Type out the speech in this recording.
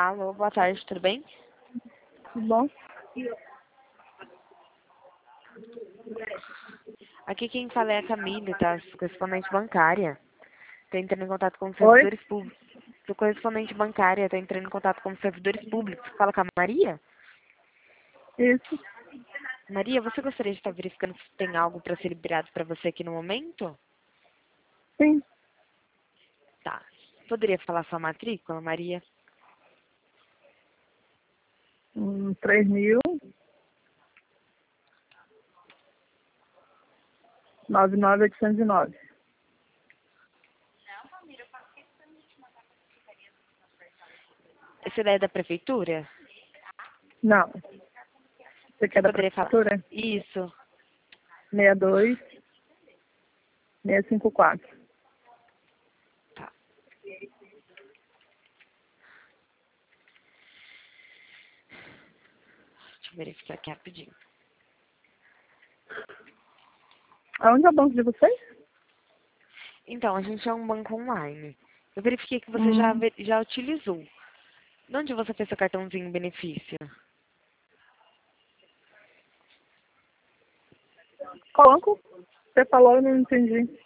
Alô, boa tarde, tudo bem? Tudo bom? Aqui quem fala é a Camille, tá? Sou correspondente bancária. Tô entrando em contato com os Oi? servidores públicos. Sou correspondente bancária, tô entrando em contato com os servidores públicos. Fala com a Maria? Isso. Maria, você gostaria de estar verificando se tem algo para ser liberado para você aqui no momento? Sim. Tá. Poderia falar sua matrícula, Maria? 3.099.809. Essa ideia é da prefeitura? Não. Você Você quer da poderia falar? prefeitura? Isso. 62654. Tá. Deixa eu verificar aqui rapidinho. Aonde é o banco de vocês? Então, a gente é um banco online. Eu verifiquei que você Hum. já utilizou. De onde você fez seu cartãozinho benefício? Qual banco? Você falou, eu não entendi.